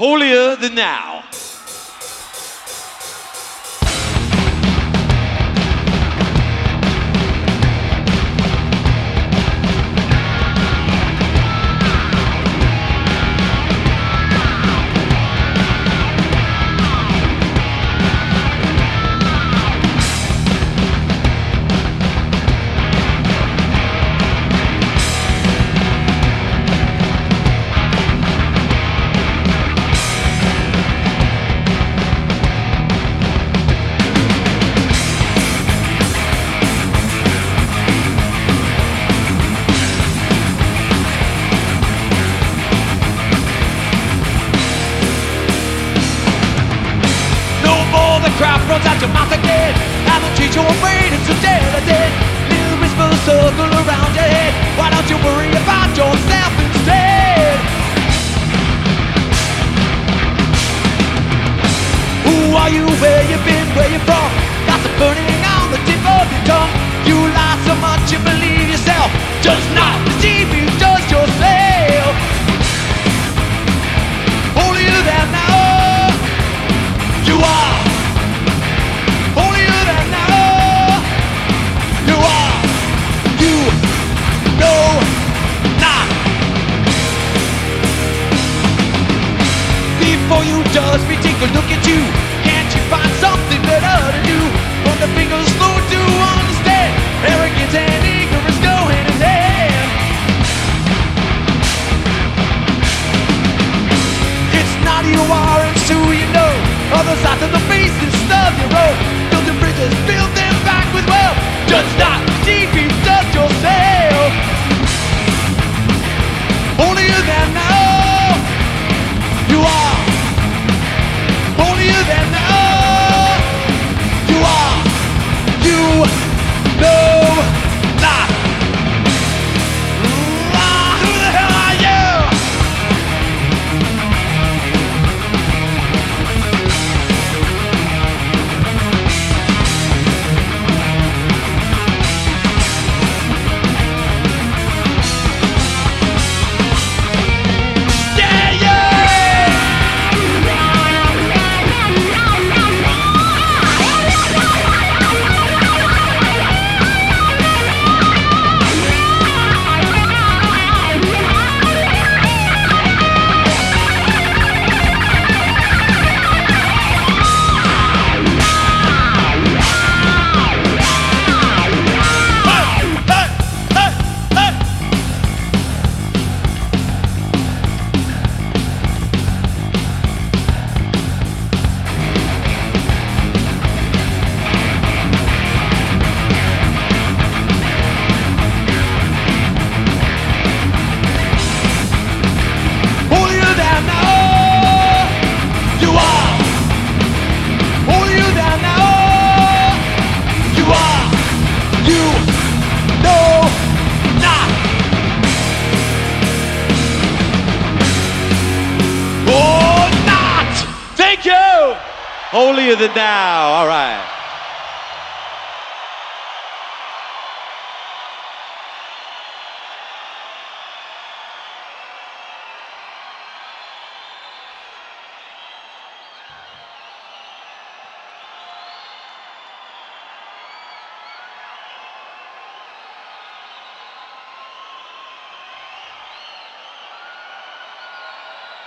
Holier than thou. Crowd runs out your mouth again, and the teacher afraid it's a dead. Little whisper circle around your head. Why don't you worry about yourself instead? Who are you? Where you been? Where you from? Gossip burning on the tip of your tongue. You lie so much you believe yourself. Just not deceive you, just yourself. Holier than thou. You are. Before you judge me, take a look at you. Can't you find something better to do? When the fingers slow to understand, arrogance and ignorance go hand in hand. It's not who you are, it's who you know. Other sides of the faces of your road. Building bridges, build them back with wealth. Just not deceive you, just yourself. Holier than thou. You are. Holier than thou. You are. You know not. Who the hell are you? Holier than thou. All right.